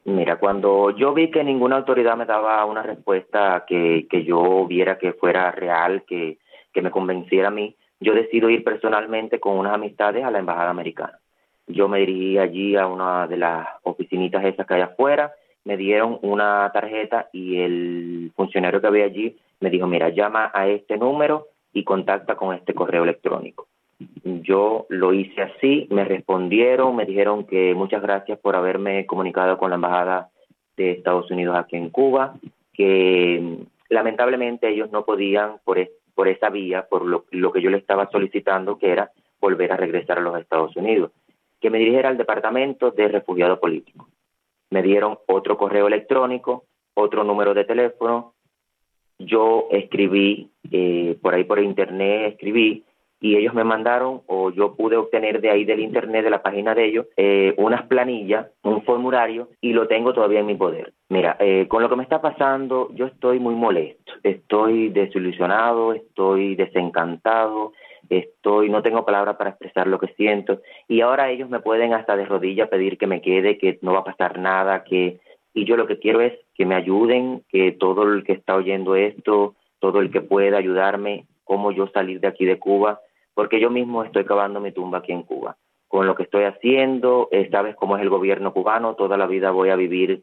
Mira, cuando yo vi que ninguna autoridad me daba una respuesta que yo viera que fuera real, que me convenciera a mí, yo decido ir personalmente con unas amistades a la embajada americana. Yo me dirigí allí a una de las oficinitas esas que hay afuera, me dieron una tarjeta y el funcionario que había allí me dijo, mira, llama a este número y contacta con este correo electrónico. Yo lo hice así, me respondieron, me dijeron que muchas gracias por haberme comunicado con la embajada de Estados Unidos aquí en Cuba, que lamentablemente ellos no podían por esa vía, por lo que yo le estaba solicitando, que era volver a regresar a los Estados Unidos, que me dirigiera al departamento de refugiado político. Me dieron otro correo electrónico, otro número de teléfono, yo escribí, por ahí por internet escribí, y ellos me mandaron, o yo pude obtener de ahí del internet, de la página de ellos, unas planillas, un formulario, y lo tengo todavía en mi poder. Mira, con lo que me está pasando, yo estoy muy molesto, estoy desilusionado, estoy desencantado, no tengo palabras para expresar lo que siento, y ahora ellos me pueden hasta de rodillas pedir que me quede, que no va a pasar nada, y yo lo que quiero es que me ayuden, que todo el que está oyendo esto, todo el que pueda ayudarme, cómo yo salir de aquí de Cuba, porque yo mismo estoy cavando mi tumba aquí en Cuba. Con lo que estoy haciendo, sabes cómo es el gobierno cubano, toda la vida voy a vivir,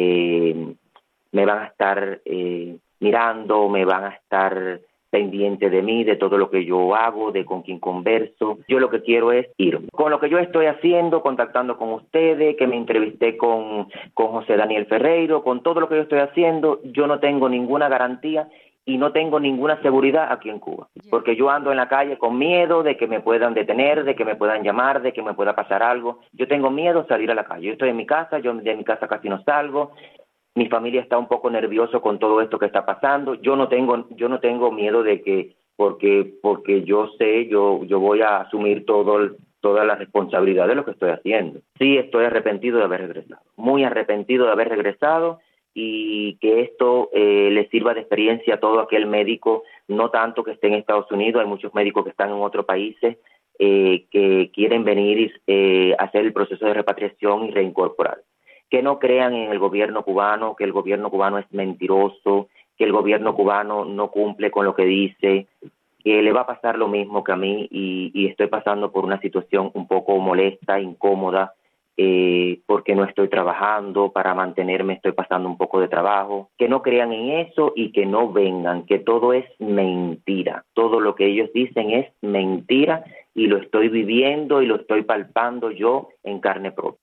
me van a estar mirando, me van a estar pendiente de mí, de todo lo que yo hago, de con quién converso. Yo lo que quiero es irme. Con lo que yo estoy haciendo, contactando con ustedes, que me entrevisté con José Daniel Ferreiro, con todo lo que yo estoy haciendo, yo no tengo ninguna garantía y no tengo ninguna seguridad aquí en Cuba, porque yo ando en la calle con miedo de que me puedan detener, de que me puedan llamar, de que me pueda pasar algo. Yo tengo miedo de salir a la calle. Yo estoy en mi casa, yo de mi casa casi no salgo. Mi familia está un poco nervioso con todo esto que está pasando. Yo no tengo miedo de que porque yo sé, yo voy a asumir toda la responsabilidad de lo que estoy haciendo. Sí, estoy arrepentido de haber regresado, muy arrepentido de haber regresado, y que esto le sirva de experiencia a todo aquel médico, no tanto que esté en Estados Unidos, hay muchos médicos que están en otros países que quieren venir a hacer el proceso de repatriación y reincorporar. Que no crean en el gobierno cubano, que el gobierno cubano es mentiroso, que el gobierno cubano no cumple con lo que dice, que le va a pasar lo mismo que a mí, y estoy pasando por una situación un poco molesta, incómoda, porque no estoy trabajando, para mantenerme estoy pasando un poco de trabajo. Que no crean en eso y que no vengan, que todo es mentira. Todo lo que ellos dicen es mentira y lo estoy viviendo y lo estoy palpando yo en carne propia.